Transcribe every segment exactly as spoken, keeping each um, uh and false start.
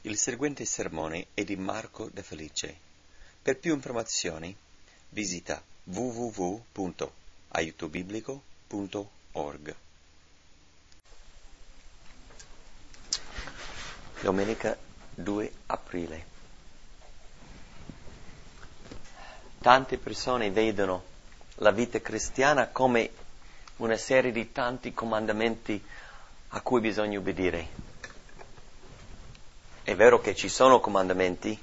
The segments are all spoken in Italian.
Il seguente sermone è di Marco De Felice. Per più informazioni visita w w w punto aiuto biblico punto org. Domenica due aprile. Tante persone vedono la vita cristiana come una serie di tanti comandamenti a cui bisogna obbedire. È vero che ci sono comandamenti,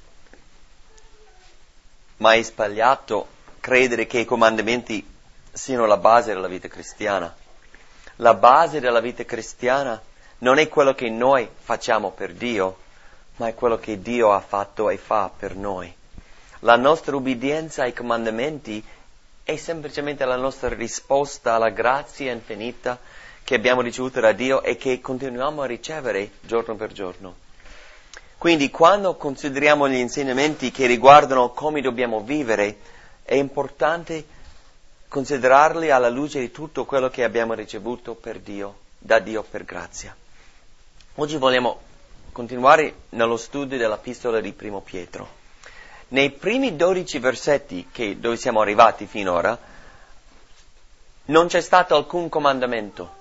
ma è sbagliato credere che i comandamenti siano la base della vita cristiana. La base della vita cristiana non è quello che noi facciamo per Dio, ma è quello che Dio ha fatto e fa per noi. La nostra obbedienza ai comandamenti è semplicemente la nostra risposta alla grazia infinita che abbiamo ricevuto da Dio e che continuiamo a ricevere giorno per giorno. Quindi quando consideriamo gli insegnamenti che riguardano come dobbiamo vivere, è importante considerarli alla luce di tutto quello che abbiamo ricevuto per Dio, da Dio per grazia. Oggi vogliamo continuare nello studio dell'epistola di Primo Pietro. Nei primi dodici versetti che, dove siamo arrivati finora, non c'è stato alcun comandamento.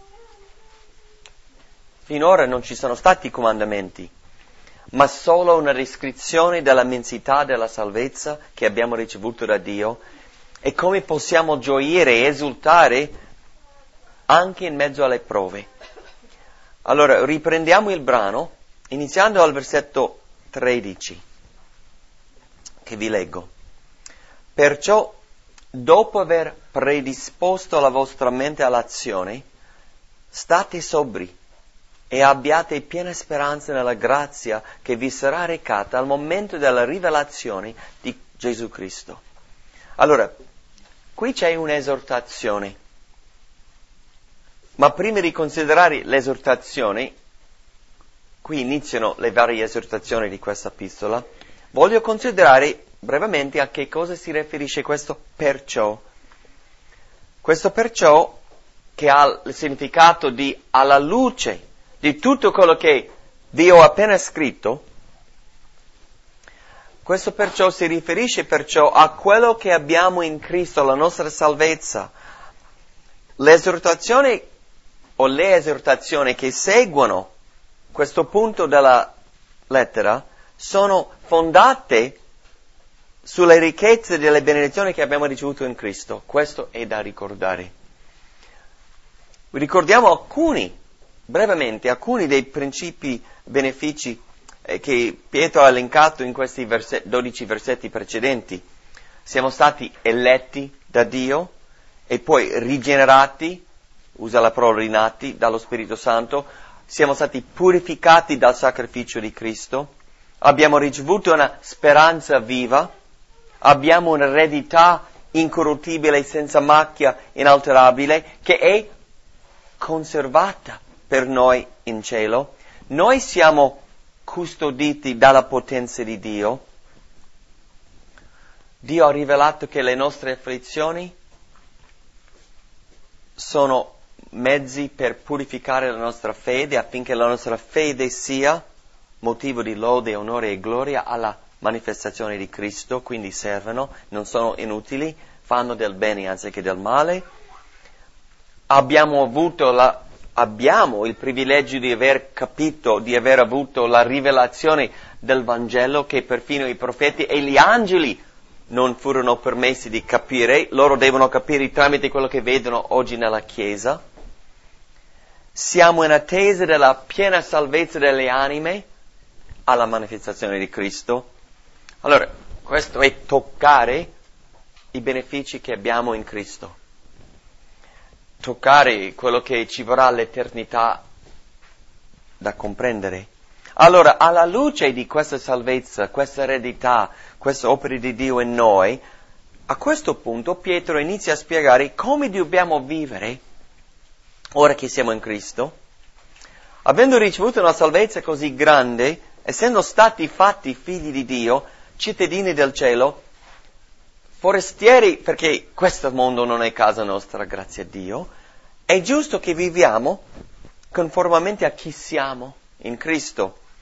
Finora non ci sono stati comandamenti, ma solo una descrizione dell'immensità della salvezza che abbiamo ricevuto da Dio e come possiamo gioire e esultare anche in mezzo alle prove. Allora, riprendiamo il brano, iniziando al versetto tredici, che vi leggo. Perciò, dopo aver predisposto la vostra mente all'azione, state sobri e abbiate piena speranza nella grazia che vi sarà recata al momento della rivelazione di Gesù Cristo. Allora, qui c'è un'esortazione, ma prima di considerare l'esortazione, qui iniziano le varie esortazioni di questa epistola, voglio considerare brevemente a che cosa si riferisce questo perciò. Questo perciò che ha il significato di alla luce di tutto quello che vi ho appena scritto, questo perciò si riferisce perciò a quello che abbiamo in Cristo, la nostra salvezza. L'esortazione o le esortazioni che seguono questo punto della lettera sono fondate sulle ricchezze delle benedizioni che abbiamo ricevuto in Cristo. Questo è da ricordare. Ricordiamo alcuni brevemente alcuni dei principi benefici eh, che Pietro ha elencato in questi verset- dodici versetti precedenti. Siamo stati eletti da Dio e poi rigenerati, usa la parola rinati, dallo Spirito Santo. Siamo stati purificati dal sacrificio di Cristo. Abbiamo ricevuto una speranza viva. Abbiamo un'eredità incorruttibile, senza macchia, inalterabile, che è conservata per noi in cielo. Noi siamo custoditi dalla potenza di Dio. Dio ha rivelato che le nostre afflizioni sono mezzi per purificare la nostra fede, affinché la nostra fede sia motivo di lode, onore e gloria alla manifestazione di Cristo, quindi servono, non sono inutili, fanno del bene anziché del male. Abbiamo avuto la Abbiamo il privilegio di aver capito, di aver avuto la rivelazione del Vangelo che perfino i profeti e gli angeli non furono permessi di capire. Loro devono capire tramite quello che vedono oggi nella Chiesa. Siamo in attesa della piena salvezza delle anime alla manifestazione di Cristo. Allora, questo è toccare i benefici che abbiamo in Cristo. Toccare quello che ci vorrà l'eternità da comprendere. Allora, alla luce di questa salvezza, questa eredità, questa opera di Dio in noi, a questo punto Pietro inizia a spiegare come dobbiamo vivere, ora che siamo in Cristo. Avendo ricevuto una salvezza così grande, essendo stati fatti figli di Dio, cittadini del cielo, forestieri, perché questo mondo non è casa nostra, grazie a Dio, è giusto che viviamo conformemente a chi siamo in Cristo.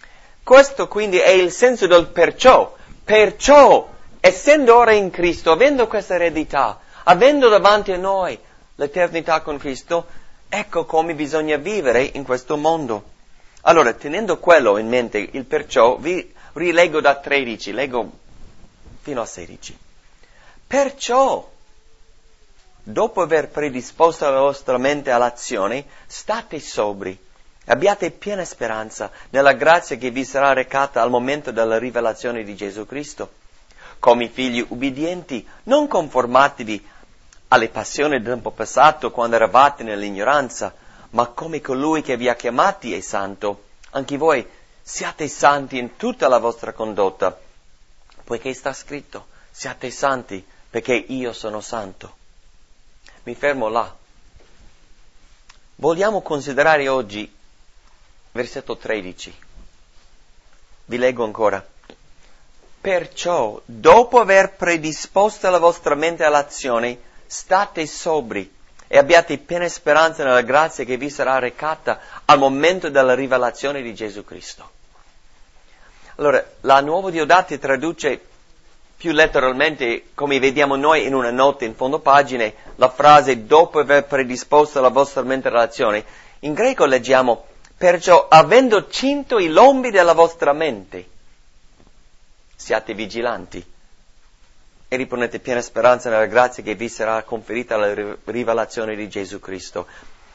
Questo quindi è il senso del perciò. Perciò, essendo ora in Cristo, avendo questa eredità, avendo davanti a noi l'eternità con Cristo, ecco come bisogna vivere in questo mondo. Allora, tenendo quello in mente, il perciò, vi rileggo da tredici, leggo fino a sedici. Perciò, dopo aver predisposto la vostra mente all'azione, state sobri, abbiate piena speranza nella grazia che vi sarà recata al momento della rivelazione di Gesù Cristo. Come figli ubbidienti, non conformatevi alle passioni del tempo passato quando eravate nell'ignoranza, ma come colui che vi ha chiamati è santo, anche voi siate santi in tutta la vostra condotta, poiché sta scritto, siate santi perché io sono santo. Mi fermo là. Vogliamo considerare oggi versetto tredici. Vi leggo ancora. Perciò, dopo aver predisposto la vostra mente all'azione, state sobri e abbiate piena speranza nella grazia che vi sarà recata al momento della rivelazione di Gesù Cristo. Allora, la Nuovo Diodati traduce più letteralmente, come vediamo noi in una nota in fondo pagine, la frase dopo aver predisposto la vostra mente all'azione. In greco leggiamo, perciò avendo cinto i lombi della vostra mente, siate vigilanti e riponete piena speranza nella grazia che vi sarà conferita alla rivelazione di Gesù Cristo.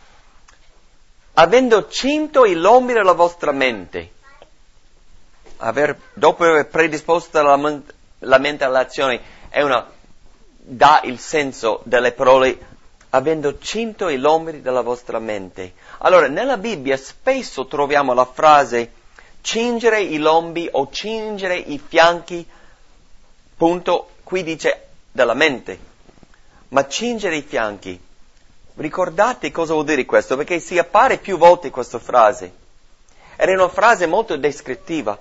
Avendo cinto i lombi della vostra mente, aver, dopo aver predisposto la, la mente all'azione, è una, dà il senso delle parole, avendo cinto i lombi della vostra mente. Allora, nella Bibbia spesso troviamo la frase cingere i lombi o cingere i fianchi, punto, qui dice della mente, ma cingere i fianchi. Ricordate cosa vuol dire questo? Perché si appare più volte questa frase. Ed è una frase molto descrittiva.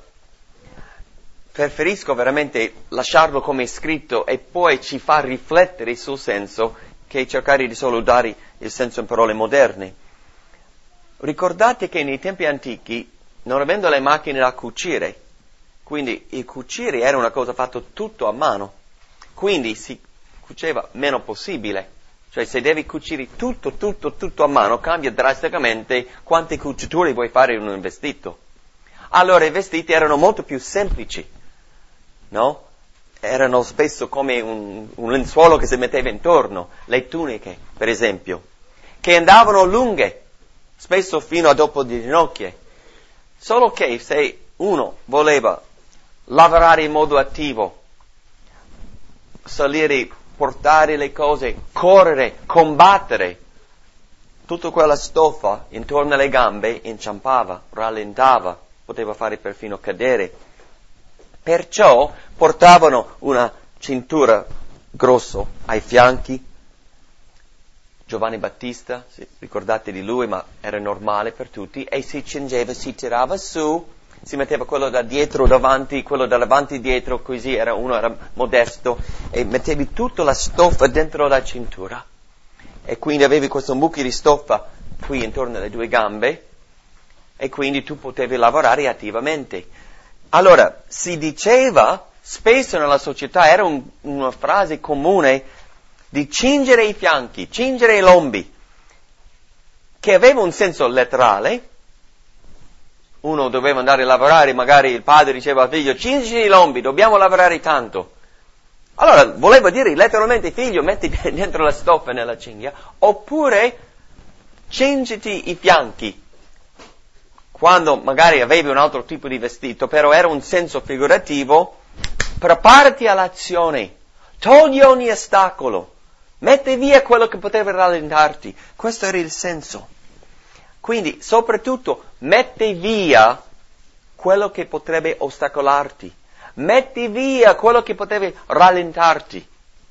Preferisco veramente lasciarlo come è scritto e poi ci fa riflettere sul senso che cercare di solo dare il senso in parole moderne. Ricordate che nei tempi antichi, non avendo le macchine da cucire, quindi il cucire era una cosa fatta tutto a mano, quindi si cuceva meno possibile. Cioè se devi cucire tutto, tutto, tutto a mano, cambia drasticamente quante cuciture vuoi fare in un vestito. Allora i vestiti erano molto più semplici, no? Erano spesso come un, un lenzuolo che si metteva intorno, le tuniche, per esempio, che andavano lunghe, spesso fino a dopo le ginocchia. Solo che se uno voleva lavorare in modo attivo, salire, portare le cose, correre, combattere, tutta quella stoffa intorno alle gambe inciampava, rallentava, poteva fare perfino cadere. Perciò portavano una cintura grossa ai fianchi. Giovanni Battista, ricordate di lui, ma era normale per tutti, e si cingeva, si tirava su, si metteva quello da dietro davanti, quello da davanti dietro, così era uno era modesto, e mettevi tutta la stoffa dentro la cintura. E quindi avevi questo mucchio di stoffa qui intorno alle due gambe, e quindi tu potevi lavorare attivamente. Allora, si diceva, spesso nella società, era un, una frase comune, di cingere i fianchi, cingere i lombi, che aveva un senso letterale. Uno doveva andare a lavorare, magari il padre diceva al figlio, cingere i lombi, dobbiamo lavorare tanto. Allora, voleva dire letteralmente, figlio, metti dentro la stoffa nella cinghia, oppure cingiti i fianchi, quando magari avevi un altro tipo di vestito, però era un senso figurativo, preparati all'azione, togli ogni ostacolo, metti via quello che poteva rallentarti. Questo era il senso. Quindi, soprattutto, metti via quello che potrebbe ostacolarti. Metti via quello che poteva rallentarti.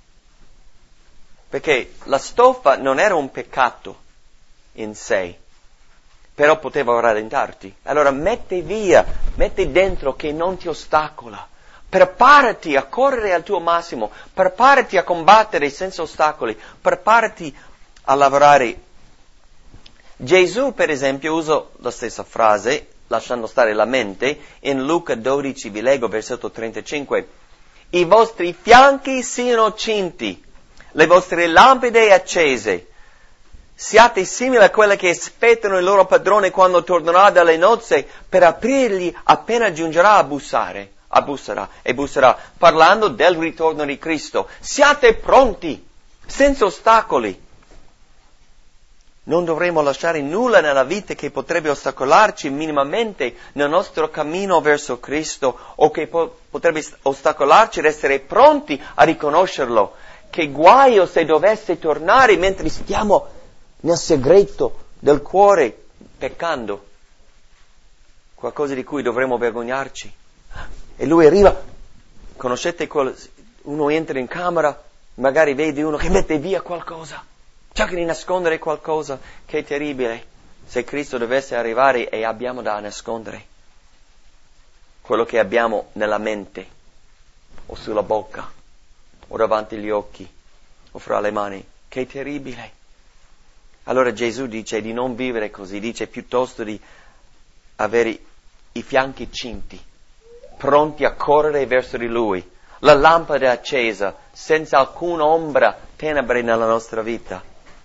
Perché la stoffa non era un peccato in sé, però poteva rallentarti. Allora metti via, metti dentro che non ti ostacola. Preparati a correre al tuo massimo, preparati a combattere senza ostacoli, preparati a lavorare. Gesù, per esempio, usa la stessa frase lasciando stare la mente, in Luca dodici, vi leggo versetto trentacinque, i vostri fianchi siano cinti, le vostre lampade accese, siate simili a quelle che aspettano il loro padrone quando tornerà dalle nozze per aprirgli appena giungerà a bussare, a busserà e busserà, parlando del ritorno di Cristo. Siate pronti, senza ostacoli. Non dovremo lasciare nulla nella vita che potrebbe ostacolarci minimamente nel nostro cammino verso Cristo o che po- potrebbe ostacolarci ad essere pronti a riconoscerlo. Che guaio se dovesse tornare mentre stiamo nel segreto del cuore peccando. Qualcosa di cui dovremmo vergognarci. E lui arriva, conoscete quel, uno entra in camera, magari vede uno che mette via qualcosa, cerca di nascondere qualcosa, che è terribile. Se Cristo dovesse arrivare e abbiamo da nascondere quello che abbiamo nella mente, o sulla bocca, o davanti agli occhi, o fra le mani, che terribile. Allora Gesù dice di non vivere così, dice piuttosto di avere i fianchi cinti, pronti a correre verso di Lui, la lampada accesa, senza alcuna ombra, tenebre nella nostra vita.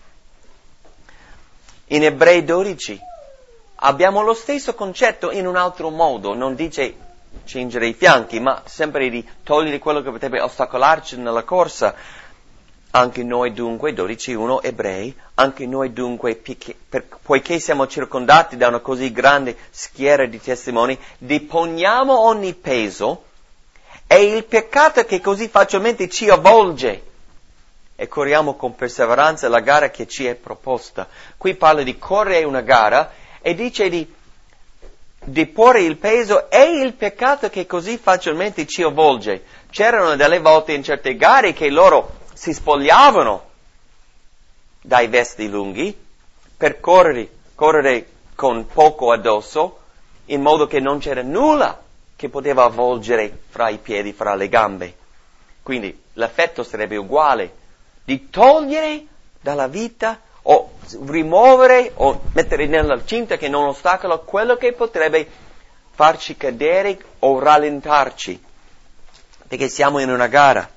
In Ebrei dodici abbiamo lo stesso concetto in un altro modo, non dice cingere i fianchi, ma sempre di togliere quello che potrebbe ostacolarci nella corsa. Anche noi dunque, dodici uno Ebrei, anche noi dunque, per, poiché siamo circondati da una così grande schiera di testimoni, deponiamo ogni peso e il peccato che così facilmente ci avvolge e corriamo con perseveranza la gara che ci è proposta. Qui parla di correre una gara e dice di deporre il peso e il peccato che così facilmente ci avvolge. C'erano delle volte in certe gare che loro si spogliavano dai vesti lunghi per correre, correre con poco addosso, in modo che non c'era nulla che poteva avvolgere fra i piedi, fra le gambe. Quindi l'effetto sarebbe uguale, di togliere dalla vita o rimuovere o mettere nella cinta che non ostacola quello che potrebbe farci cadere o rallentarci, perché siamo in una gara.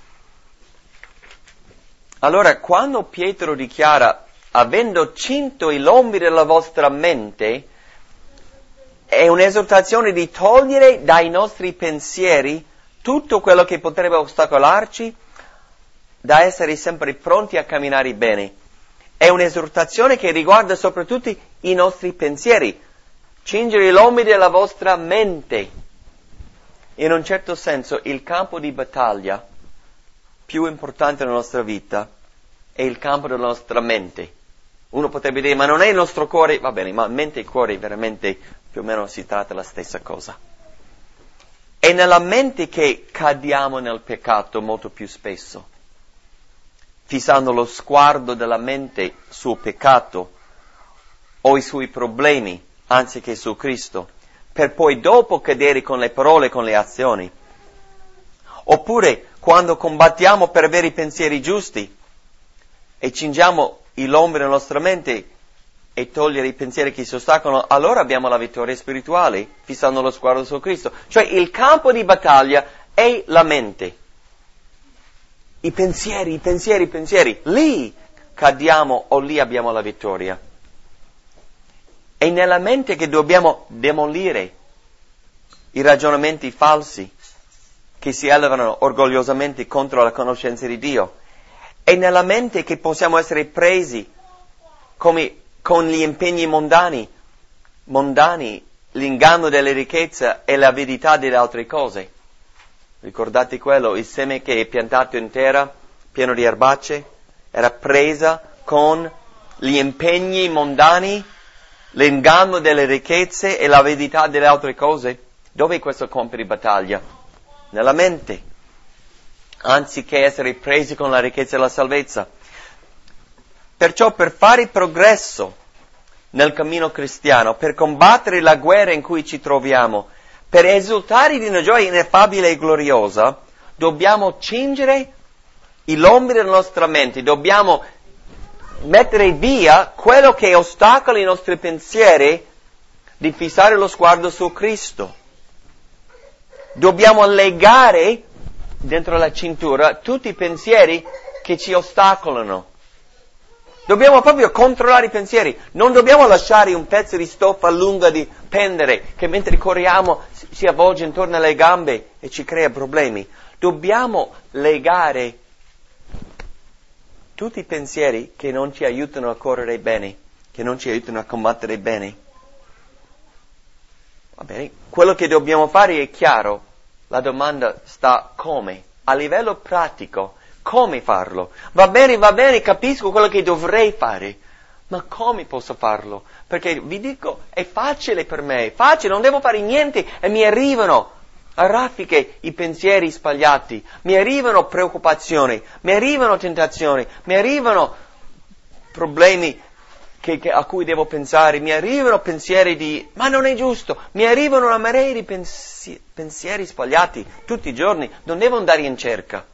Allora, quando Pietro dichiara, avendo cinto i lombi della vostra mente, è un'esortazione di togliere dai nostri pensieri tutto quello che potrebbe ostacolarci, da essere sempre pronti a camminare bene. È un'esortazione che riguarda soprattutto i nostri pensieri. Cingere i lombi della vostra mente. In un certo senso, il campo di battaglia più importante nella nostra vita è il campo della nostra mente. Uno potrebbe dire, ma non è il nostro cuore? Va bene, ma mente e cuore veramente più o meno si tratta della stessa cosa. È nella mente che cadiamo nel peccato molto più spesso, fissando lo sguardo della mente sul peccato o i suoi problemi, anziché su Cristo, per poi dopo cadere con le parole e con le azioni. Oppure quando combattiamo per avere i pensieri giusti e cingiamo i lombi della nostra mente e togliere i pensieri che si ostacolano, allora abbiamo la vittoria spirituale, fissando lo sguardo su Cristo. Cioè il campo di battaglia è la mente. I pensieri, i pensieri, i pensieri. Lì cadiamo o lì abbiamo la vittoria. È nella mente che dobbiamo demolire i ragionamenti falsi che si elevano orgogliosamente contro la conoscenza di Dio. È nella mente che possiamo essere presi come con gli impegni mondani, mondani, l'inganno delle ricchezze e l'avidità delle altre cose. Ricordate quello, il seme che è piantato in terra, pieno di erbacce, era presa con gli impegni mondani, l'inganno delle ricchezze e l'avidità delle altre cose. Dove è questo campo di battaglia? Nella mente. Anziché essere presi con la ricchezza e la salvezza. Perciò per fare progresso nel cammino cristiano, per combattere la guerra in cui ci troviamo, per esultare di una gioia ineffabile e gloriosa, dobbiamo cingere i lombi della nostra mente, dobbiamo mettere via quello che ostacola i nostri pensieri di fissare lo sguardo su Cristo. Dobbiamo legare dentro la cintura tutti i pensieri che ci ostacolano. Dobbiamo proprio controllare i pensieri. Non dobbiamo lasciare un pezzo di stoffa lunga di pendere che mentre corriamo si avvolge intorno alle gambe e ci crea problemi. Dobbiamo legare tutti i pensieri che non ci aiutano a correre bene, che non ci aiutano a combattere bene. Va bene, quello che dobbiamo fare è chiaro. La domanda sta come? A livello pratico, come farlo? Va bene, va bene, capisco quello che dovrei fare, ma come posso farlo? Perché vi dico, è facile per me, è facile, non devo fare niente e mi arrivano a raffiche i pensieri sbagliati, mi arrivano preoccupazioni, mi arrivano tentazioni, mi arrivano problemi che, che, a cui devo pensare, mi arrivano pensieri di ma non è giusto, mi arrivano una marea di pensi- pensieri sbagliati tutti i giorni, non devo andare in cerca.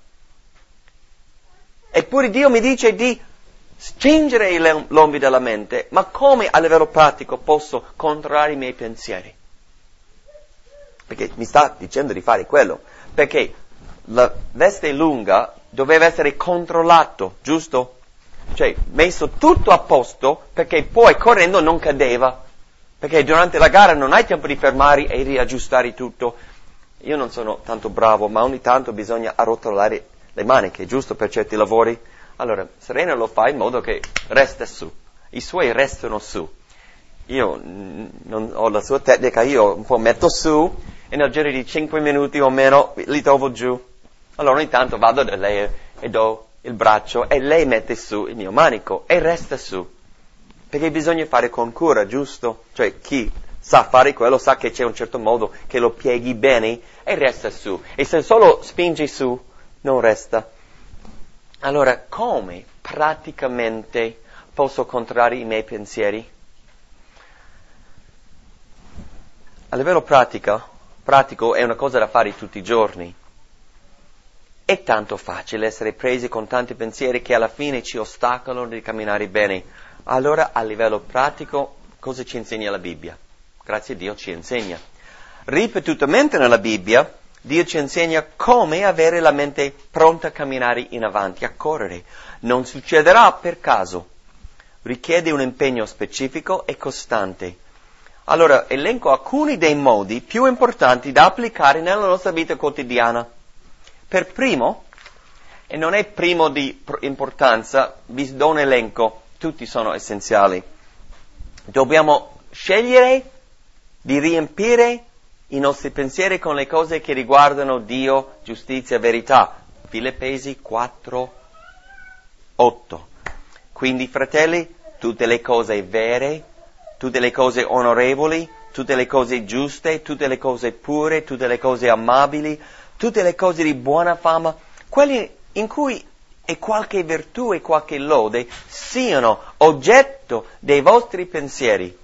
Eppure Dio mi dice di stringere le lombi della mente, ma come a livello pratico posso controllare i miei pensieri? Perché mi sta dicendo di fare quello, perché la veste lunga doveva essere controllato, giusto? Cioè, messo tutto a posto, perché poi correndo non cadeva, perché durante la gara non hai tempo di fermare e riaggiustare tutto. Io non sono tanto bravo, ma ogni tanto bisogna arrotolare le maniche, giusto, per certi lavori. Allora, Serena lo fa in modo che resta su, i suoi restano su. Io non ho la sua tecnica, io un po' metto su, e nel giro di cinque minuti o meno li trovo giù. Allora ogni tanto vado da lei e do il braccio e lei mette su il mio manico e resta su. Perché bisogna fare con cura, giusto? Cioè chi sa fare quello sa che c'è un certo modo che lo pieghi bene e resta su. E se solo spingi su, non resta. Allora, come praticamente posso controllare i miei pensieri? A livello pratico, pratico è una cosa da fare tutti i giorni. È tanto facile essere presi con tanti pensieri che alla fine ci ostacolano di camminare bene. Allora, a livello pratico, cosa ci insegna la Bibbia? Grazie a Dio ci insegna. Ripetutamente nella Bibbia, Dio ci insegna come avere la mente pronta a camminare in avanti, a correre. Non succederà per caso. Richiede un impegno specifico e costante. Allora, elenco alcuni dei modi più importanti da applicare nella nostra vita quotidiana. Per primo, e non è primo di importanza, vi do un elenco, tutti sono essenziali. Dobbiamo scegliere di riempire i nostri pensieri con le cose che riguardano Dio, giustizia e verità. Filippesi quattro, otto. Quindi, fratelli, tutte le cose vere, tutte le cose onorevoli, tutte le cose giuste, tutte le cose pure, tutte le cose amabili, tutte le cose di buona fama, quelli in cui è qualche virtù e qualche lode, siano oggetto dei vostri pensieri.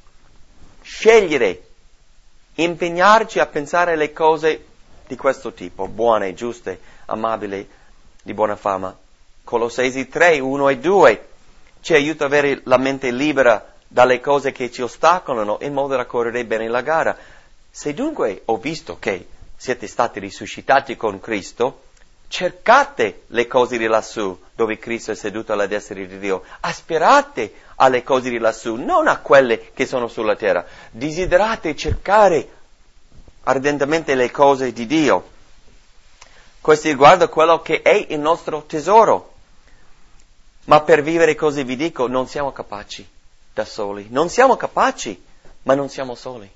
Scegliere, impegnarci a pensare alle cose di questo tipo, buone, giuste, amabili, di buona fama. Colossesi tre, uno e due ci aiuta ad avere la mente libera dalle cose che ci ostacolano in modo da correre bene la gara. Se dunque ho visto che siete stati risuscitati con Cristo, cercate le cose di lassù, dove Cristo è seduto alla destra di Dio. Aspirate alle cose di lassù, non a quelle che sono sulla terra. Desiderate cercare ardentemente le cose di Dio. Questo riguarda quello che è il nostro tesoro. Ma per vivere così, vi dico, non siamo capaci da soli. Non siamo capaci, ma non siamo soli.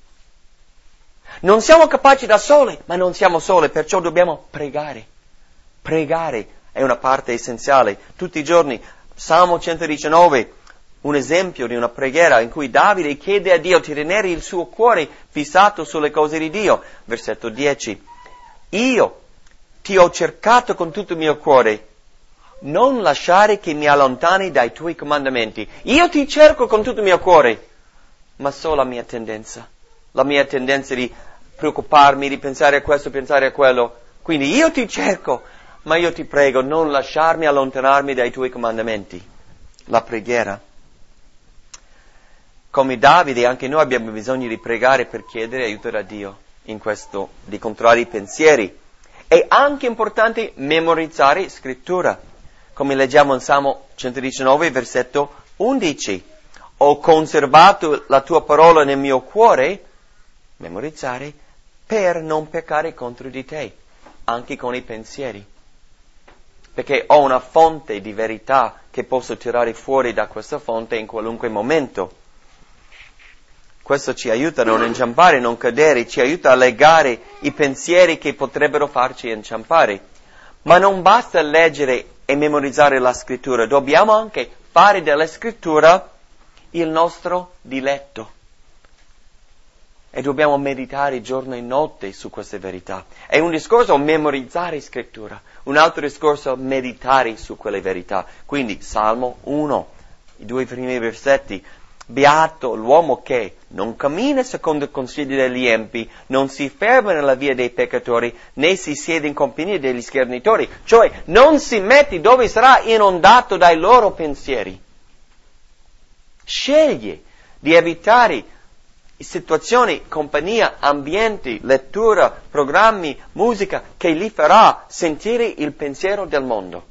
Non siamo capaci da soli, ma non siamo soli, perciò dobbiamo pregare. Pregare è una parte essenziale. Tutti i giorni, Salmo centodiciannove, un esempio di una preghiera in cui Davide chiede a Dio di tenere il suo cuore fissato sulle cose di Dio. Versetto dieci. Io ti ho cercato con tutto il mio cuore, non lasciare che mi allontani dai tuoi comandamenti. Io ti cerco con tutto il mio cuore, ma so la mia tendenza. La mia tendenza di preoccuparmi, di pensare a questo, pensare a quello. Quindi io ti cerco, ma io ti prego, non lasciarmi allontanarmi dai tuoi comandamenti. La preghiera. come Davide, anche noi abbiamo bisogno di pregare per chiedere aiuto da Dio in questo, di controllare i pensieri. È anche importante memorizzare scrittura, come leggiamo in Salmo centodiciannove, versetto undici. Ho conservato la tua parola nel mio cuore, memorizzare, per non peccare contro di te, anche con i pensieri. Perché ho una fonte di verità che posso tirare fuori da questa fonte in qualunque momento. Questo ci aiuta a non inciampare, non cadere, ci aiuta a legare i pensieri che potrebbero farci inciampare. Ma non basta leggere e memorizzare la scrittura, dobbiamo anche fare della scrittura il nostro diletto. E dobbiamo meditare giorno e notte su queste verità. È un discorso memorizzare scrittura, un altro discorso meditare su quelle verità. Quindi Salmo uno, i due primi versetti. Beato l'uomo che non cammina secondo il consiglio degli empi, non si ferma nella via dei peccatori, né si siede in compagnia degli schernitori. Cioè non si mette dove sarà inondato dai loro pensieri. Sceglie di evitare situazioni, compagnia, ambienti, lettura, programmi, musica che li farà sentire il pensiero del mondo,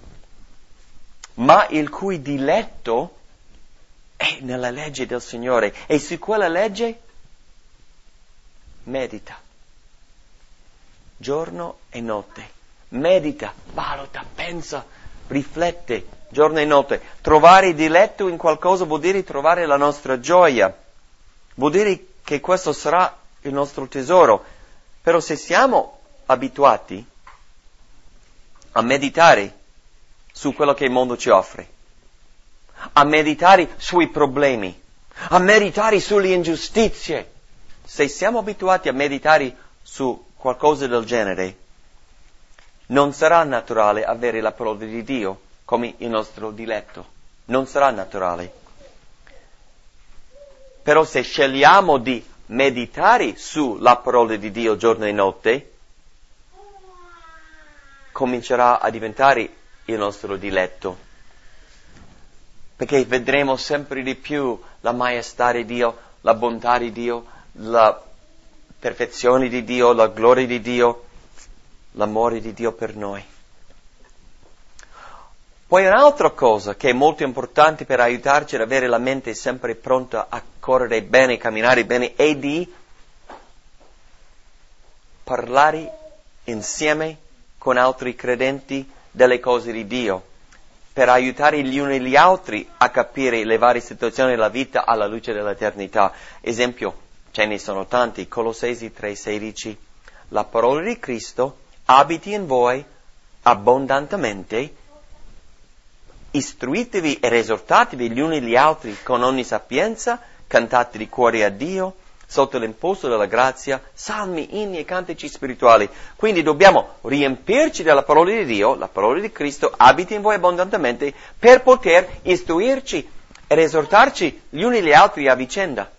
ma il cui diletto è nella legge del Signore e su quella legge medita giorno e notte, medita, valuta, pensa, riflette giorno e notte. Trovare diletto in qualcosa vuol dire trovare la nostra gioia. Vuol dire che questo sarà il nostro tesoro. Però se siamo abituati a meditare su quello che il mondo ci offre, a meditare sui problemi, a meditare sulle ingiustizie, se siamo abituati a meditare su qualcosa del genere, non sarà naturale avere la parola di Dio come il nostro diletto. Non sarà naturale. Però se scegliamo di meditare sulla parola di Dio giorno e notte, comincerà a diventare il nostro diletto. Perché vedremo sempre di più la maestà di Dio, la bontà di Dio, la perfezione di Dio, la gloria di Dio, l'amore di Dio per noi. Poi un'altra cosa che è molto importante per aiutarci ad avere la mente sempre pronta a correre bene, camminare bene, è di parlare insieme con altri credenti delle cose di Dio, per aiutare gli uni gli altri a capire le varie situazioni della vita alla luce dell'eternità. Esempio, ce ne sono tanti, Colossesi tre sedici, la parola di Cristo abiti in voi abbondantemente, istruitevi ed esortatevi gli uni gli altri con ogni sapienza, cantate di cuore a Dio, sotto l'imposto della grazia, salmi, inni e cantici spirituali. Quindi dobbiamo riempirci della parola di Dio, la parola di Cristo abiti in voi abbondantemente, per poter istruirci ed esortarci gli uni gli altri a vicenda.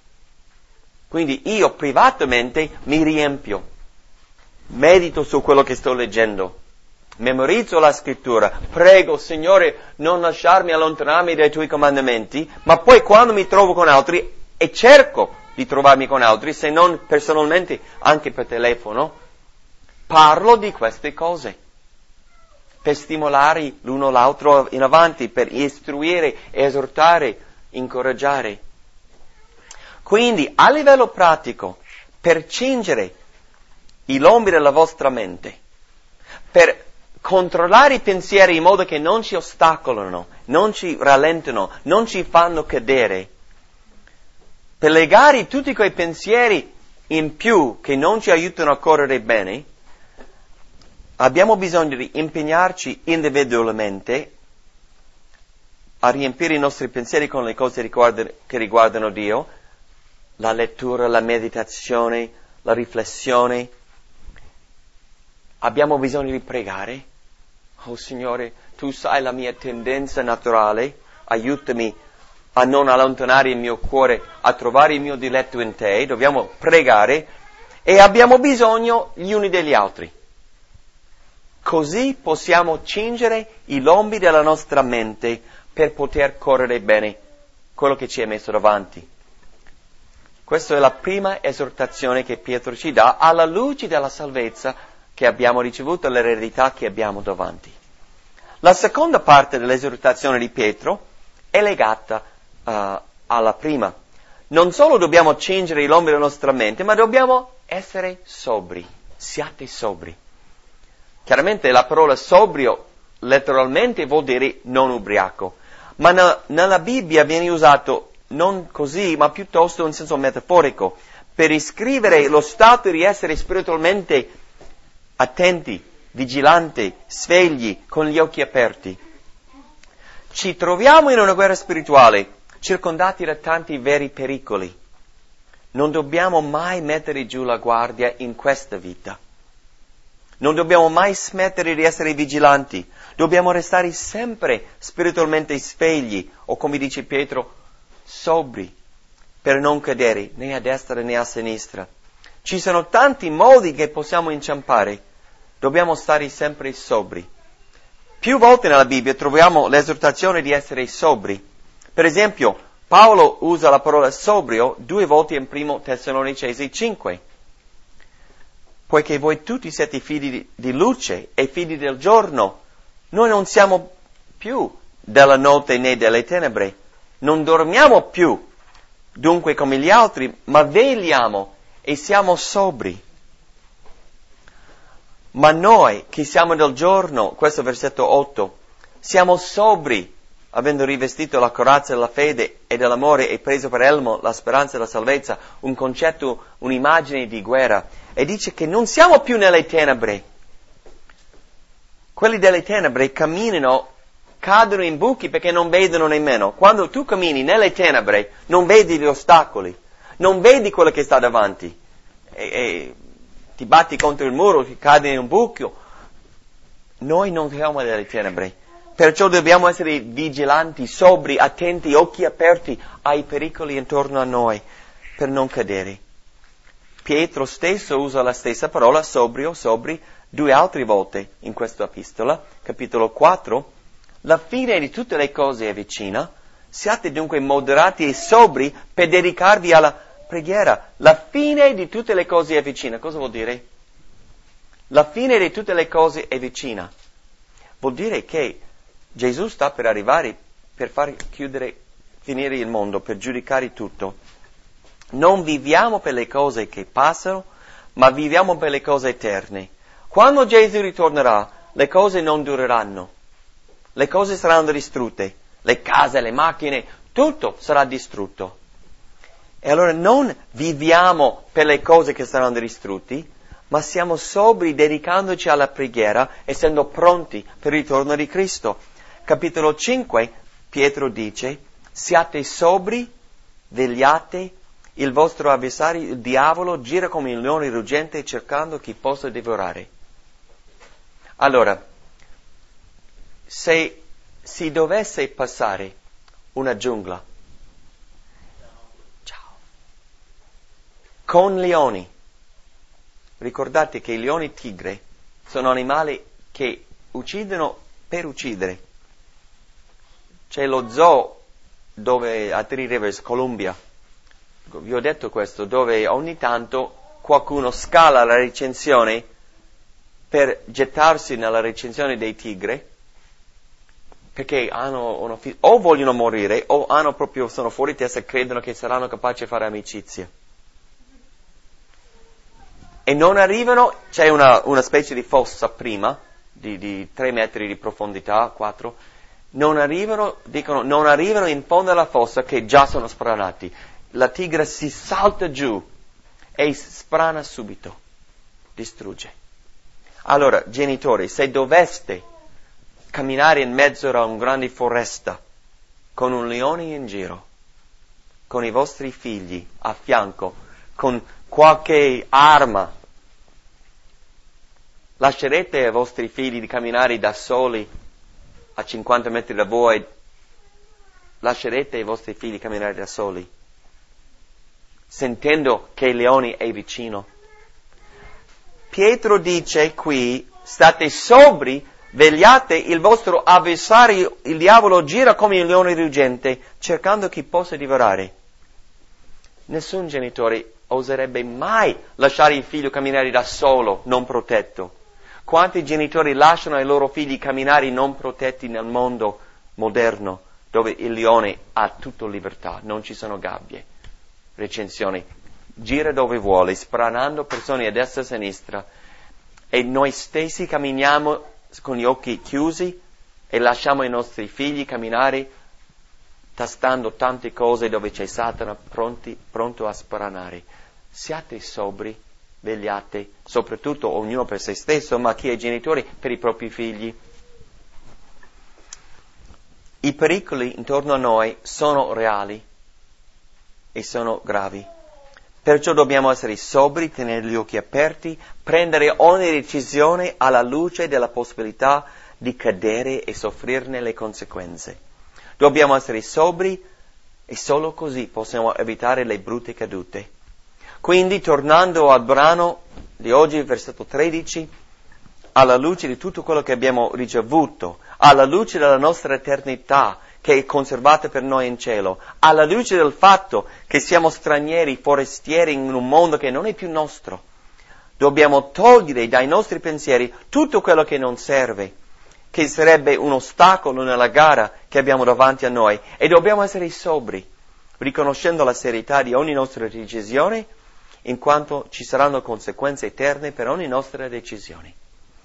Quindi io privatamente mi riempio, medito su quello che sto leggendo, memorizzo la scrittura, prego Signore non lasciarmi allontanarmi dai tuoi comandamenti, ma poi quando mi trovo con altri, e cerco di trovarmi con altri, se non personalmente anche per telefono, parlo di queste cose, per stimolare l'uno l'altro in avanti, per istruire, esortare, incoraggiare. Quindi, a livello pratico, per cingere i lombi della vostra mente, per controllare i pensieri in modo che non ci ostacolano, non ci rallentano, non ci fanno cadere, per legare tutti quei pensieri in più che non ci aiutano a correre bene, abbiamo bisogno di impegnarci individualmente a riempire i nostri pensieri con le cose che riguardano Dio, la lettura, la meditazione, la riflessione. Abbiamo bisogno di pregare. Oh Signore, Tu sai la mia tendenza naturale, aiutami a non allontanare il mio cuore, a trovare il mio diletto in Te. Dobbiamo pregare e abbiamo bisogno gli uni degli altri. Così possiamo cingere i lombi della nostra mente per poter correre bene quello che ci è messo davanti. Questa è la prima esortazione che Pietro ci dà alla luce della salvezza che abbiamo ricevuto, l'eredità che abbiamo davanti. La seconda parte dell'esortazione di Pietro è legata uh, alla prima. Non solo dobbiamo cingere l'ombre della nostra mente, ma dobbiamo essere sobri. Siate sobri. Chiaramente la parola sobrio letteralmente vuol dire non ubriaco, ma na- nella Bibbia viene usato non così, ma piuttosto in senso metaforico, per descrivere lo stato di essere spiritualmente attenti, vigilanti, svegli, con gli occhi aperti. Ci troviamo in una guerra spirituale, circondati da tanti veri pericoli. Non dobbiamo mai mettere giù la guardia in questa vita. Non dobbiamo mai smettere di essere vigilanti. Dobbiamo restare sempre spiritualmente svegli, o come dice Pietro, sobri, per non cadere né a destra né a sinistra. Ci sono tanti modi che possiamo inciampare. Dobbiamo stare sempre sobri. Più volte nella Bibbia troviamo l'esortazione di essere sobri. Per esempio, Paolo usa la parola sobrio due volte in primo Tessalonicesi cinque. Poiché voi tutti siete figli di, di luce e figli del giorno, noi non siamo più della notte né delle tenebre, non dormiamo più, dunque come gli altri, ma vegliamo e siamo sobri. Ma noi che siamo del giorno, questo versetto otto, siamo sobri, avendo rivestito la corazza della fede e dell'amore e preso per elmo la speranza della salvezza, un concetto, un'immagine di guerra. E dice che non siamo più nelle tenebre. Quelli delle tenebre camminano, cadono in buchi perché non vedono nemmeno. Quando tu cammini nelle tenebre non vedi gli ostacoli, non vedi quello che sta davanti. E, e ti batti contro il muro, ti cadi in un buco. Noi non siamo nelle tenebre. Perciò dobbiamo essere vigilanti, sobri, attenti, occhi aperti ai pericoli intorno a noi per non cadere. Pietro stesso usa la stessa parola, sobrio, sobri, due altre volte in questa epistola, capitolo quattro. La fine di tutte le cose è vicina, siate dunque moderati e sobri per dedicarvi alla preghiera. La fine di tutte le cose è vicina. Cosa vuol dire? La fine di tutte le cose è vicina. Vuol dire che Gesù sta per arrivare per far chiudere, finire il mondo, per giudicare tutto. Non viviamo per le cose che passano, ma viviamo per le cose eterne. Quando Gesù ritornerà, le cose non dureranno. Le cose saranno distrutte. Le case, le macchine, tutto sarà distrutto. E allora non viviamo per le cose che saranno distrutte, ma siamo sobri dedicandoci alla preghiera, essendo pronti per il ritorno di Cristo. Capitolo cinque, Pietro dice, siate sobri, vegliate, il vostro avversario, il diavolo, gira come il leone ruggente cercando chi possa divorare. Allora, se si dovesse passare una giungla, ciao, con leoni, ricordate che i leoni tigre sono animali che uccidono per uccidere. C'è lo zoo dove a Three Rivers, Columbia, vi ho detto questo, dove ogni tanto qualcuno scala la recensione per gettarsi nella recensione dei tigri, perché hanno una fi- o vogliono morire o hanno proprio, sono fuori testa e credono che saranno capaci di fare amicizia. E non arrivano, c'è una, una specie di fossa prima, di, di tre metri di profondità, quattro, non arrivano, dicono, non arrivano in fondo alla fossa che già sono spranati. La tigre si salta giù e sprana subito, distrugge. Allora, genitori, se doveste camminare in mezzo a una grande foresta con un leone in giro, con i vostri figli a fianco, con qualche arma, lascerete ai vostri figli di camminare da soli a cinquanta metri da voi? Lascerete i vostri figli camminare da soli, sentendo che il leone è vicino? Pietro dice qui, state sobri Vegliate, il vostro avversario, il diavolo, gira come un leone ruggente, cercando chi possa divorare. Nessun genitore oserebbe mai lasciare il figlio camminare da solo, non protetto. Quanti genitori lasciano i loro figli camminare non protetti nel mondo moderno, dove il leone ha tutta libertà, non ci sono gabbie, recensioni, gira dove vuole, spranando persone a destra e a sinistra, e noi stessi camminiamo con gli occhi chiusi e lasciamo i nostri figli camminare tastando tante cose dove c'è Satana pronti, pronto a spranare. Siate sobri, vegliate, soprattutto ognuno per se stesso, ma chi è genitore per i propri figli. I pericoli intorno a noi sono reali e sono gravi. Perciò dobbiamo essere sobri, tenere gli occhi aperti, prendere ogni decisione alla luce della possibilità di cadere e soffrirne le conseguenze. Dobbiamo essere sobri e solo così possiamo evitare le brutte cadute. Quindi, tornando al brano di oggi, versetto tredici, alla luce di tutto quello che abbiamo ricevuto, alla luce della nostra eternità, che è conservata per noi in cielo, alla luce del fatto che siamo stranieri, forestieri in un mondo che non è più nostro, dobbiamo togliere dai nostri pensieri tutto quello che non serve, che sarebbe un ostacolo nella gara che abbiamo davanti a noi, e dobbiamo essere sobri, riconoscendo la serietà di ogni nostra decisione, in quanto ci saranno conseguenze eterne per ogni nostra decisione.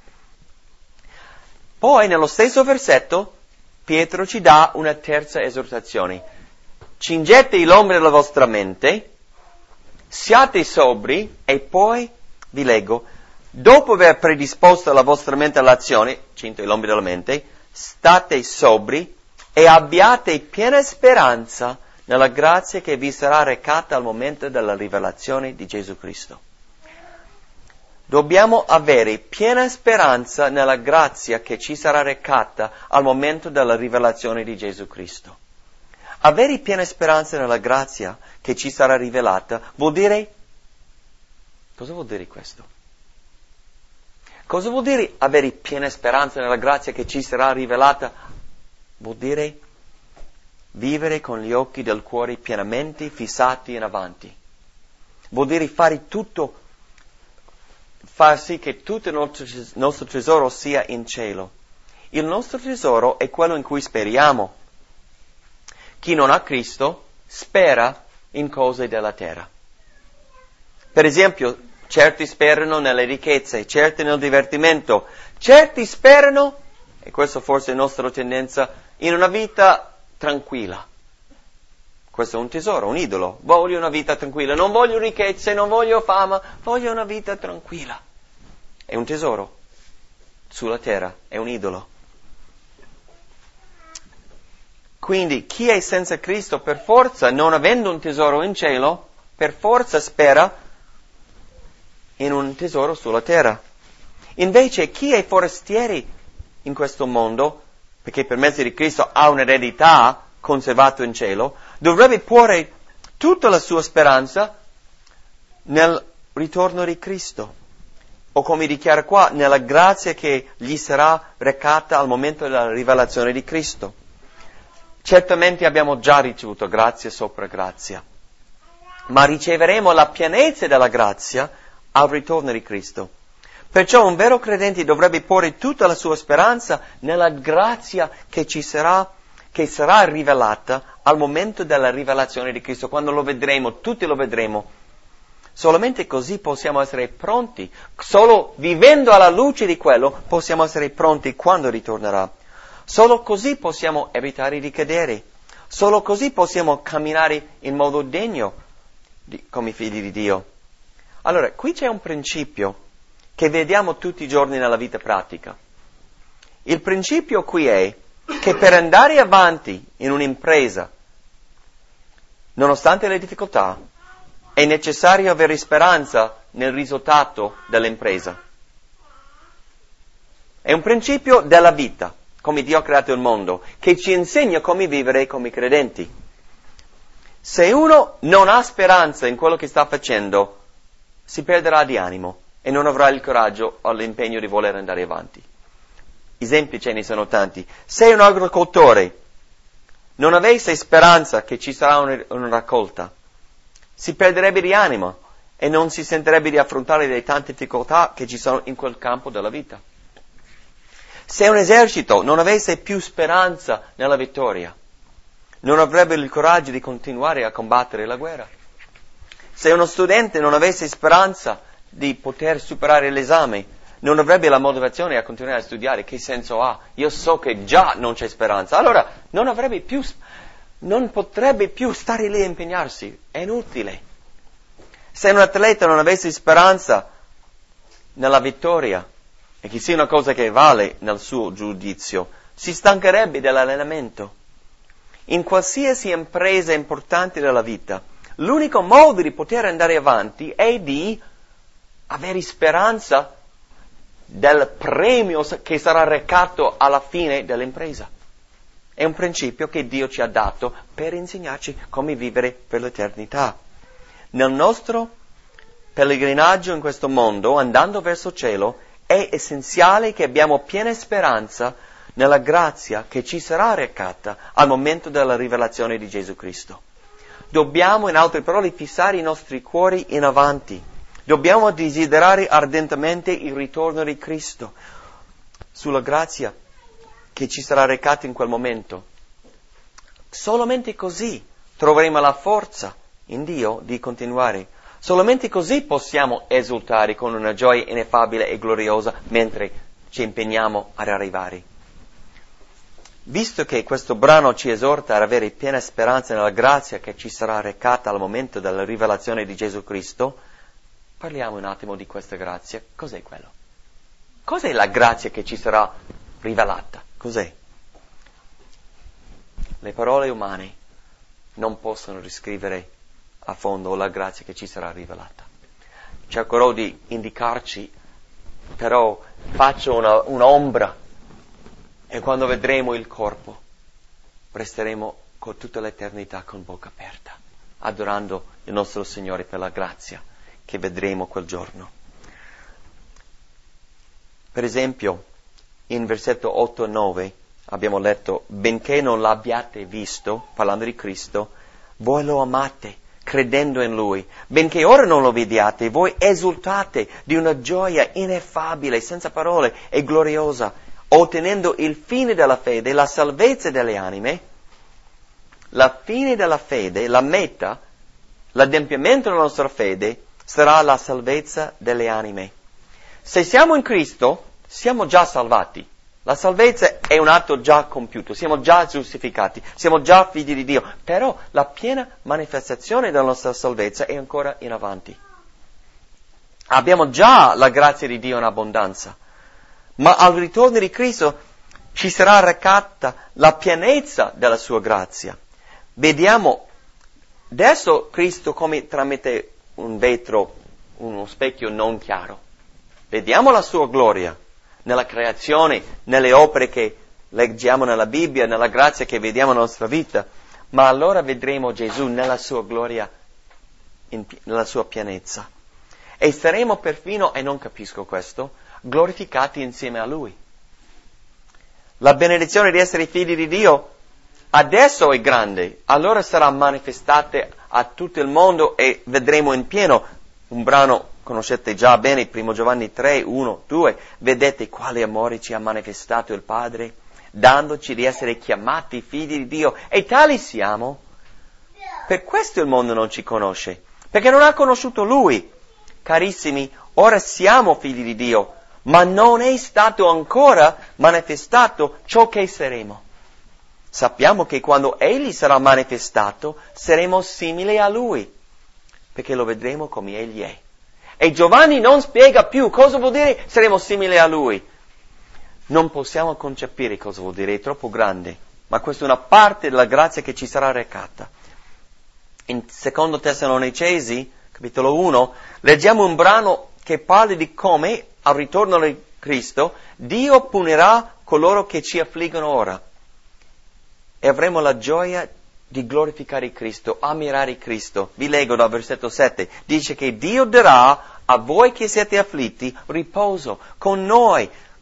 Poi, nello stesso versetto, Pietro ci dà una terza esortazione. Cingete l'ombra della vostra mente, siate sobri, e poi, vi leggo, dopo aver predisposto la vostra mente all'azione, cinto l'ombra della mente, state sobri e abbiate piena speranza nella grazia che vi sarà recata al momento della rivelazione di Gesù Cristo. Dobbiamo avere piena speranza nella grazia che ci sarà recata al momento della rivelazione di Gesù Cristo. Avere piena speranza nella grazia che ci sarà rivelata vuol dire... Cosa vuol dire questo? Cosa vuol dire avere piena speranza nella grazia che ci sarà rivelata? Vuol dire vivere con gli occhi del cuore pienamente fissati in avanti. Vuol dire fare tutto, far sì che tutto il nostro, nostro tesoro sia in cielo. Il nostro tesoro è quello in cui speriamo. Chi non ha Cristo spera in cose della terra. Per esempio, certi sperano nelle ricchezze, certi nel divertimento, certi sperano, e questo forse è la nostra tendenza, in una vita tranquilla. Questo è un tesoro, un idolo. Voglio una vita tranquilla, non voglio ricchezze, non voglio fama, voglio una vita tranquilla. È un tesoro sulla terra, è un idolo. Quindi chi è senza Cristo per forza, non avendo un tesoro in cielo, per forza spera in un tesoro sulla terra. Invece chi è forestieri in questo mondo, perché per mezzo di Cristo ha un'eredità conservata in cielo, dovrebbe porre tutta la sua speranza nel ritorno di Cristo. O come dichiara qua, nella grazia che gli sarà recata al momento della rivelazione di Cristo. Certamente abbiamo già ricevuto grazia sopra grazia, ma riceveremo la pienezza della grazia al ritorno di Cristo. Perciò un vero credente dovrebbe porre tutta la sua speranza nella grazia che ci sarà, che sarà rivelata al momento della rivelazione di Cristo, quando lo vedremo, tutti lo vedremo. Solamente così possiamo essere pronti, solo vivendo alla luce di quello possiamo essere pronti quando ritornerà. Solo così possiamo evitare di cadere, solo così possiamo camminare in modo degno di, come figli di Dio. Allora, qui c'è un principio che vediamo tutti i giorni nella vita pratica. Il principio qui è che per andare avanti in un'impresa, nonostante le difficoltà, è necessario avere speranza nel risultato dell'impresa. È un principio della vita, come Dio ha creato il mondo, che ci insegna come vivere come credenti. Se uno non ha speranza in quello che sta facendo, si perderà di animo e non avrà il coraggio o l'impegno di voler andare avanti. esempi ce ne sono tanti. Se un agricoltore non avesse speranza che ci sarà una, una raccolta, si perderebbe di animo e non si sentirebbe di affrontare le tante difficoltà che ci sono in quel campo della vita. Se un esercito non avesse più speranza nella vittoria, non avrebbe il coraggio di continuare a combattere la guerra. Se uno studente non avesse speranza di poter superare l'esame, non avrebbe la motivazione a continuare a studiare. Che senso ha? Io so che già non c'è speranza. Allora non avrebbe più, non potrebbe più stare lì a impegnarsi. È inutile. Se un atleta non avesse speranza nella vittoria, e che sia una cosa che vale nel suo giudizio, si stancherebbe dell'allenamento. In qualsiasi impresa importante della vita, l'unico modo di poter andare avanti è di avere speranza del premio che sarà recato alla fine dell'impresa. È un principio che Dio ci ha dato per insegnarci come vivere per l'eternità. Nel nostro pellegrinaggio in questo mondo, andando verso il cielo, è essenziale che abbiamo piena speranza nella grazia che ci sarà recata al momento della rivelazione di Gesù Cristo. Dobbiamo, in altre parole, fissare i nostri cuori in avanti. Dobbiamo desiderare ardentemente il ritorno di Cristo sulla grazia che ci sarà recata in quel momento. Solamente così troveremo la forza in Dio di continuare. Solamente così possiamo esultare con una gioia ineffabile e gloriosa mentre ci impegniamo ad arrivare. Visto che questo brano ci esorta ad avere piena speranza nella grazia che ci sarà recata al momento della rivelazione di Gesù Cristo, parliamo un attimo di questa grazia. Cos'è quello? Cos'è la grazia che ci sarà rivelata? Cos'è? Le parole umane non possono riscrivere a fondo la grazia che ci sarà rivelata. Cercherò di indicarci, però faccio una, un'ombra, e quando vedremo il corpo resteremo con tutta l'eternità con bocca aperta, adorando il nostro Signore per la grazia che vedremo quel giorno. Per esempio, in versetto otto e nove abbiamo letto: benché non l'abbiate visto, parlando di Cristo, voi lo amate, credendo in Lui. Benché ora non lo vediate, voi esultate di una gioia ineffabile, senza parole e gloriosa, ottenendo il fine della fede, la salvezza delle anime. La fine della fede, la meta, l'adempimento della nostra fede sarà la salvezza delle anime. Se siamo in Cristo, siamo già salvati. La salvezza è un atto già compiuto, siamo già giustificati, siamo già figli di Dio, però la piena manifestazione della nostra salvezza è ancora in avanti. Abbiamo già la grazia di Dio in abbondanza, ma al ritorno di Cristo ci sarà recata la pienezza della sua grazia. Vediamo adesso Cristo come tramite un vetro, uno specchio non chiaro. Vediamo la sua gloria nella creazione, nelle opere che leggiamo nella Bibbia, nella grazia che vediamo nella nostra vita, ma allora vedremo Gesù nella sua gloria, in, nella sua pienezza. E saremo perfino, e non capisco questo, glorificati insieme a Lui. La benedizione di essere figli di Dio adesso è grande, allora sarà manifestata a tutto il mondo e vedremo in pieno. Un brano conoscete già bene, primo Giovanni tre, uno, due, vedete quale amore ci ha manifestato il Padre, dandoci di essere chiamati figli di Dio, e tali siamo. Per questo il mondo non ci conosce, perché non ha conosciuto Lui. Carissimi, ora siamo figli di Dio, ma non è stato ancora manifestato ciò che saremo. Sappiamo che quando Egli sarà manifestato, saremo simili a Lui, perché lo vedremo come Egli è. E Giovanni non spiega più cosa vuol dire saremo simili a Lui. Non possiamo concepire cosa vuol dire, è troppo grande, ma questa è una parte della grazia che ci sarà recata. In secondo Tessalonicesi, capitolo uno, leggiamo un brano che parla di come, al ritorno di Cristo, Dio punirà coloro che ci affliggono ora. E avremo la gioia di glorificare Cristo, ammirare Cristo. Vi leggo dal versetto sette. Dice che Dio darà a voi che siete afflitti riposo con noi,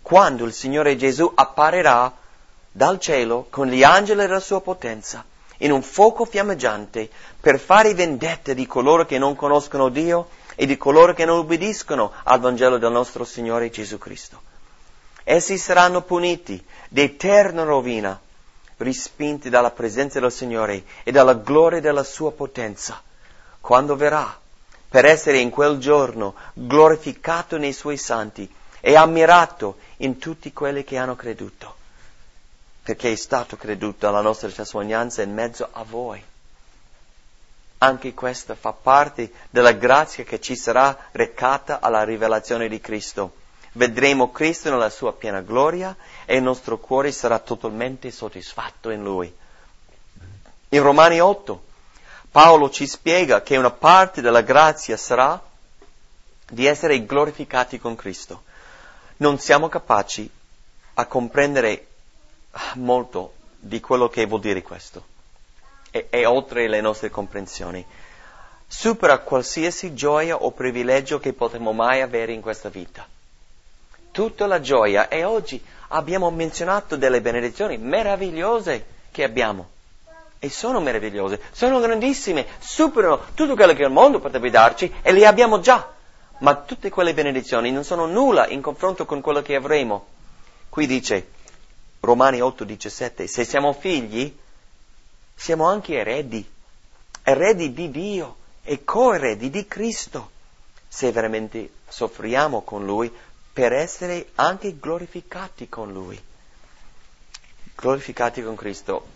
quando il Signore Gesù apparirà dal cielo con gli angeli della sua potenza, in un fuoco fiammeggiante, per fare vendetta di coloro che non conoscono Dio e di coloro che non ubbidiscono al Vangelo del nostro Signore Gesù Cristo. Essi saranno puniti d'eterna rovina, respinti dalla presenza del Signore e dalla gloria della sua potenza, quando verrà, per essere in quel giorno glorificato nei suoi santi e ammirato in tutti quelli che hanno creduto, perché è stato creduto alla nostra testimonianza in mezzo a voi. Anche questa fa parte della grazia che ci sarà recata alla rivelazione di Cristo. Vedremo Cristo nella sua piena gloria e il nostro cuore sarà totalmente soddisfatto in Lui. In Romani otto, Paolo ci spiega che una parte della grazia sarà di essere glorificati con Cristo. Non siamo capaci a comprendere molto di quello che vuol dire questo. È, è oltre le nostre comprensioni. Supera qualsiasi gioia o privilegio che potremo mai avere in questa vita. Tutta la gioia, e oggi abbiamo menzionato delle benedizioni meravigliose che abbiamo. E sono meravigliose, sono grandissime, superano tutto quello che il mondo potrebbe darci e le abbiamo già. Ma tutte quelle benedizioni non sono nulla in confronto con quello che avremo. Qui dice, Romani otto diciassette, se siamo figli, siamo anche eredi, eredi di Dio e coeredi di Cristo, se veramente soffriamo con Lui, per essere anche glorificati con Lui. Glorificati con Cristo.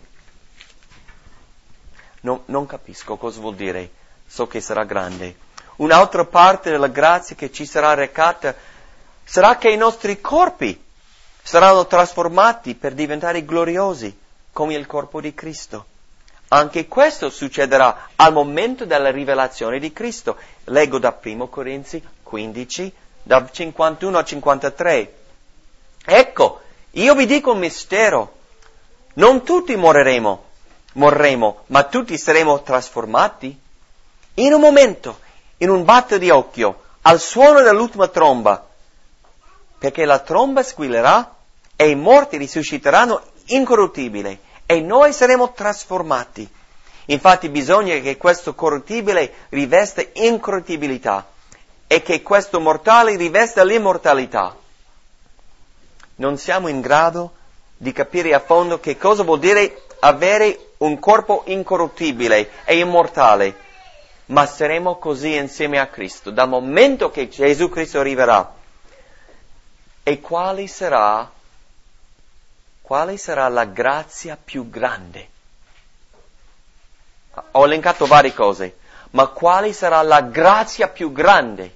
No, non capisco cosa vuol dire, so che sarà grande. Un'altra parte della grazia che ci sarà recata sarà che i nostri corpi saranno trasformati per diventare gloriosi, come il corpo di Cristo. Anche questo succederà al momento della rivelazione di Cristo. Leggo da primo Corinzi quindici, da cinquantuno a cinquantatré. Ecco, io vi dico un mistero. Non tutti moriremo, morremo, ma tutti saremo trasformati. In un momento, in un batter di occhio, al suono dell'ultima tromba, perché la tromba squillerà e i morti risusciteranno incorruttibili e noi saremo trasformati. Infatti bisogna che questo corruttibile rivesta incorruttibilità e che questo mortale rivesta l'immortalità. Non siamo in grado di capire a fondo che cosa vuol dire avere un corpo incorruttibile e immortale, ma saremo così insieme a Cristo dal momento che Gesù Cristo arriverà. E quale sarà, quale sarà la grazia più grande? Ho elencato varie cose, ma quale sarà la grazia più grande?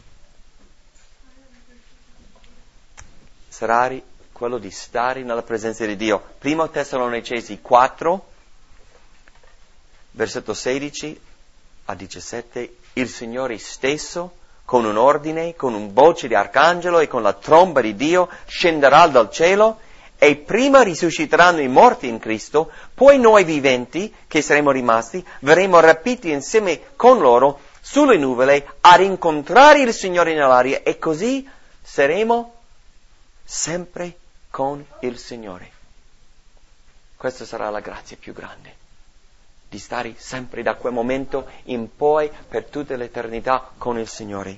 Sarà quello di stare nella presenza di Dio. Primo Tessalonicesi quattro, versetto sedici a diciassette, il Signore stesso, con un ordine, con un voce di arcangelo e con la tromba di Dio, scenderà dal cielo e prima risusciteranno i morti in Cristo, poi noi viventi, che saremo rimasti, verremo rapiti insieme con loro sulle nuvole ad incontrare il Signore nell'aria e così saremo sempre con il Signore. Questa sarà la grazia più grande, di stare sempre da quel momento in poi per tutta l'eternità con il Signore.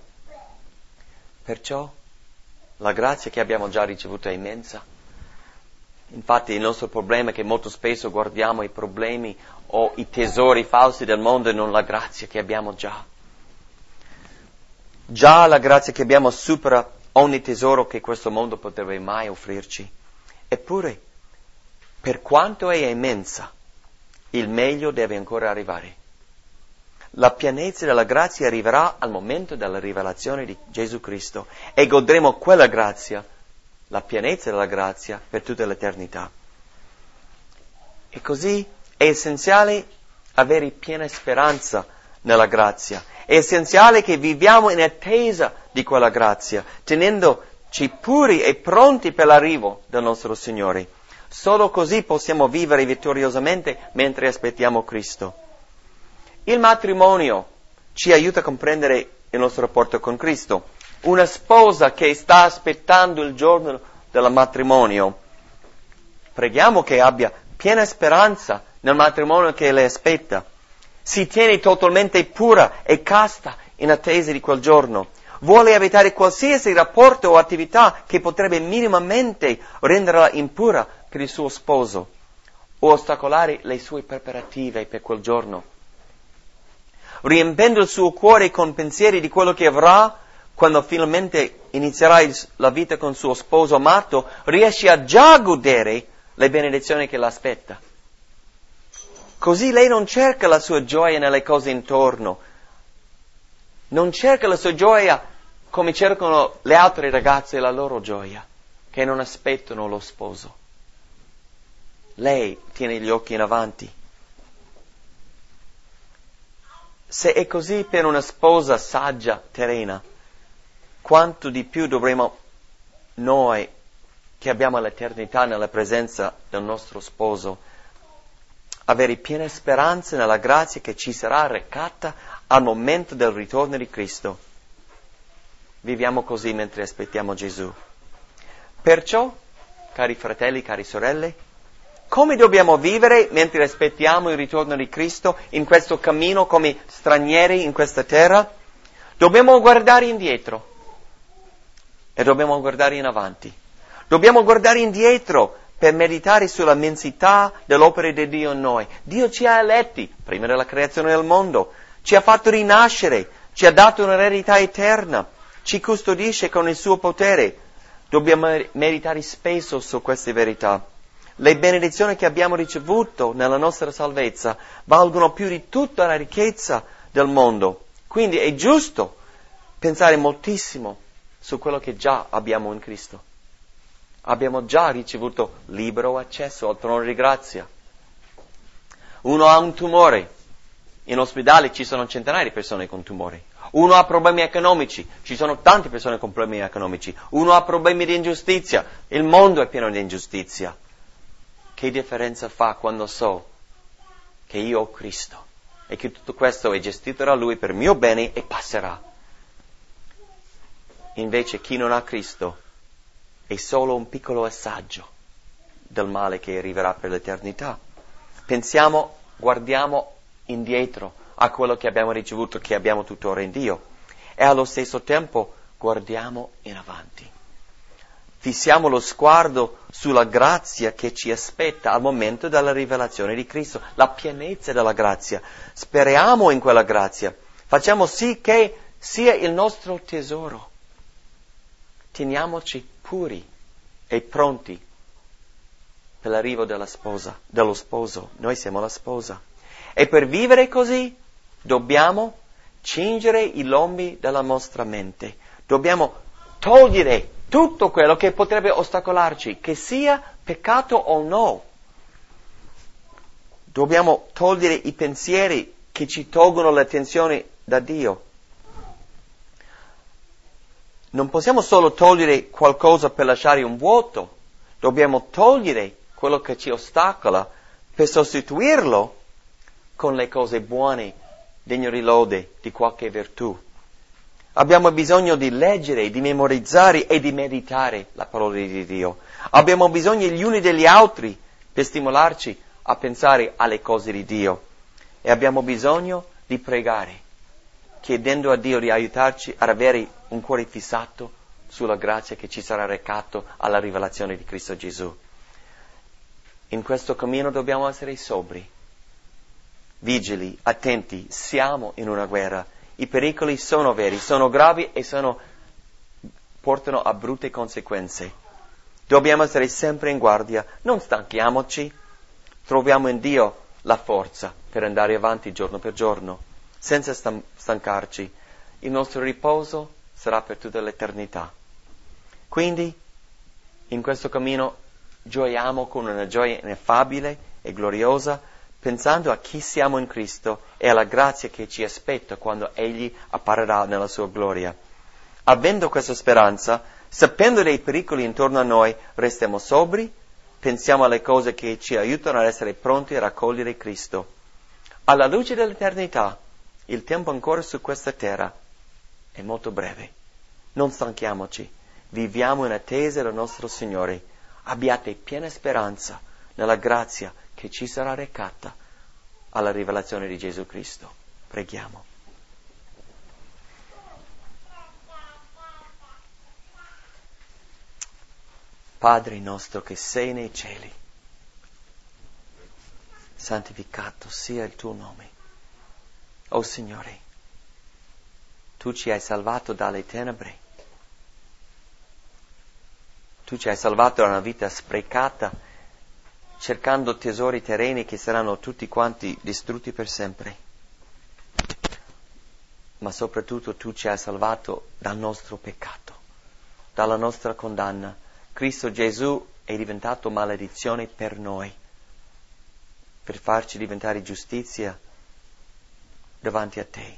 Perciò la grazia che abbiamo già ricevuto è immensa. Infatti il nostro problema è che molto spesso guardiamo i problemi o i tesori falsi del mondo e non la grazia che abbiamo già. Già la grazia che abbiamo supera ogni tesoro che questo mondo potrebbe mai offrirci. Eppure, per quanto è immensa, il meglio deve ancora arrivare. La pienezza della grazia arriverà al momento della rivelazione di Gesù Cristo e godremo quella grazia, la pienezza della grazia, per tutta l'eternità. E così è essenziale avere piena speranza nella grazia. È essenziale che viviamo in attesa di quella grazia, tenendoci puri e pronti per l'arrivo del nostro Signore. Solo così possiamo vivere vittoriosamente mentre aspettiamo Cristo. Il matrimonio ci aiuta a comprendere il nostro rapporto con Cristo. una sposa che sta aspettando il giorno del matrimonio, preghiamo che abbia piena speranza nel matrimonio che le aspetta. Si tiene totalmente pura e casta in attesa di quel giorno. Vuole evitare qualsiasi rapporto o attività che potrebbe minimamente renderla impura per il suo sposo o ostacolare le sue preparative per quel giorno. Riempendo il suo cuore con pensieri di quello che avrà quando finalmente inizierà il, la vita con suo sposo amato, riesce a già godere le benedizioni che l'aspetta. Così lei non cerca la sua gioia nelle cose intorno, non cerca la sua gioia come cercano le altre ragazze la loro gioia, che non aspettano lo sposo. Lei tiene gli occhi in avanti. Se è così per una sposa saggia, terrena, quanto di più dovremo noi, che abbiamo l'eternità nella presenza del nostro sposo, avere piena speranza nella grazia che ci sarà recata al momento del ritorno di Cristo. Viviamo così mentre aspettiamo Gesù. Perciò, cari fratelli, cari sorelle, come dobbiamo vivere mentre aspettiamo il ritorno di Cristo in questo cammino come stranieri in questa terra? Dobbiamo guardare indietro e dobbiamo guardare in avanti. Dobbiamo guardare indietro per meditare sulla immensità dell'opera di Dio in noi. Dio ci ha eletti prima della creazione del mondo, ci ha fatto rinascere, ci ha dato un'eredità eterna, ci custodisce con il suo potere. Dobbiamo meditare spesso su queste verità. Le benedizioni che abbiamo ricevuto nella nostra salvezza valgono più di tutta la ricchezza del mondo. Quindi è giusto pensare moltissimo su quello che già abbiamo in Cristo. Abbiamo già ricevuto libero accesso al trono di grazia. Uno ha un tumore, in ospedale ci sono centinaia di persone con tumori. Uno ha problemi economici, ci sono tante persone con problemi economici. Uno ha problemi di ingiustizia, il mondo è pieno di ingiustizia. Che differenza fa quando so che io ho Cristo e che tutto questo è gestito da Lui per mio bene e passerà? Invece chi non ha Cristo è solo un piccolo assaggio del male che arriverà per l'eternità. Pensiamo, guardiamo indietro a quello che abbiamo ricevuto, che abbiamo tuttora in Dio, e allo stesso tempo guardiamo in avanti. Fissiamo lo sguardo sulla grazia che ci aspetta al momento della rivelazione di Cristo, la pienezza della grazia. Speriamo in quella grazia. Facciamo sì che sia il nostro tesoro. Teniamoci puri e pronti per l'arrivo della sposa, dello sposo. Noi siamo la sposa. E per vivere così dobbiamo cingere i lombi della nostra mente. Dobbiamo togliere tutto quello che potrebbe ostacolarci, che sia peccato o no. Dobbiamo togliere i pensieri che ci tolgono l'attenzione da Dio. Non possiamo solo togliere qualcosa per lasciare un vuoto, dobbiamo togliere quello che ci ostacola per sostituirlo con le cose buone, degne di lode, di qualche virtù. Abbiamo bisogno di leggere, di memorizzare e di meditare la parola di Dio. Abbiamo bisogno gli uni degli altri per stimolarci a pensare alle cose di Dio. E abbiamo bisogno di pregare, chiedendo a Dio di aiutarci ad avere un cuore fissato sulla grazia che ci sarà recato alla rivelazione di Cristo Gesù. In questo cammino dobbiamo essere sobri, vigili, attenti. Siamo in una guerra. I pericoli sono veri, sono gravi e sono, portano a brutte conseguenze. Dobbiamo essere sempre in guardia, non stanchiamoci. Troviamo in Dio la forza per andare avanti giorno per giorno, senza stan- stancarci. Il nostro riposo sarà per tutta l'eternità. Quindi, in questo cammino, gioiamo con una gioia ineffabile e gloriosa, pensando a chi siamo in Cristo e alla grazia che ci aspetta quando Egli apparirà nella sua gloria. Avendo questa speranza, sapendo dei pericoli intorno a noi, restiamo sobri, pensiamo alle cose che ci aiutano ad essere pronti a raccogliere Cristo. Alla luce dell'eternità, il tempo ancora su questa terra è molto breve. Non stanchiamoci, viviamo in attesa del nostro Signore. Abbiate piena speranza nella grazia che ci sarà recata alla rivelazione di Gesù Cristo. Preghiamo. Padre nostro che sei nei cieli, santificato sia il tuo nome. O Signore, tu ci hai salvato dalle tenebre. Tu ci hai salvato da una vita sprecata, cercando tesori terreni che saranno tutti quanti distrutti per sempre. Ma soprattutto tu ci hai salvato dal nostro peccato, dalla nostra condanna. Cristo Gesù è diventato maledizione per noi, per farci diventare giustizia davanti a te.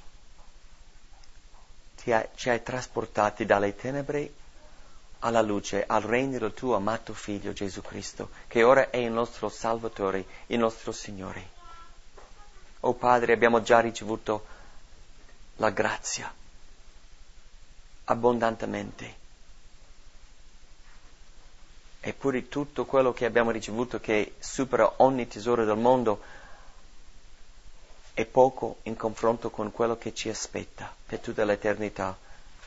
Ti hai, ci hai trasportati dalle tenebre alla luce, al regno del tuo amato Figlio Gesù Cristo, che ora è il nostro Salvatore, il nostro Signore. O Padre, abbiamo già ricevuto la grazia abbondantemente. Eppure tutto quello che abbiamo ricevuto, che supera ogni tesoro del mondo, è poco in confronto con quello che ci aspetta per tutta l'eternità.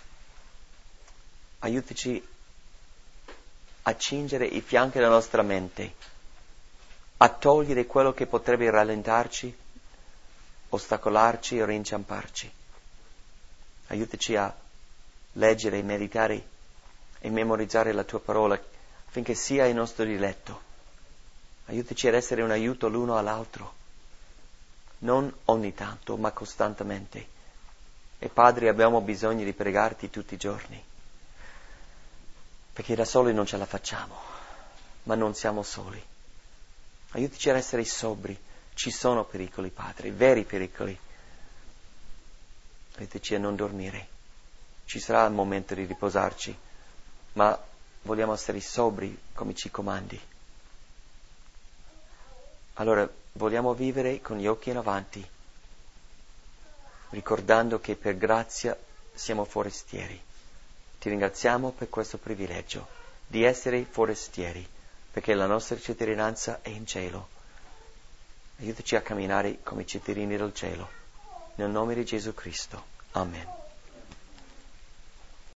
Aiutaci a cingere i fianchi della nostra mente, a togliere quello che potrebbe rallentarci, ostacolarci o rinciamparci. Aiutaci a leggere, meditare e memorizzare la tua parola affinché sia il nostro diletto. Aiutaci ad essere un aiuto l'uno all'altro, non ogni tanto, ma costantemente. E Padre, abbiamo bisogno di pregarti tutti i giorni, perché da soli non ce la facciamo, ma non siamo soli. Aiutaci ad essere sobri. Ci sono pericoli, Padre, veri pericoli. Aiutaci a non dormire. Ci sarà il momento di riposarci, ma vogliamo essere sobri come ci comandi. Allora, vogliamo vivere con gli occhi in avanti, ricordando che per grazia siamo forestieri. Ti ringraziamo per questo privilegio di essere forestieri, perché la nostra cittadinanza è in cielo. Aiutaci a camminare come cittadini del cielo. Nel nome di Gesù Cristo. Amen.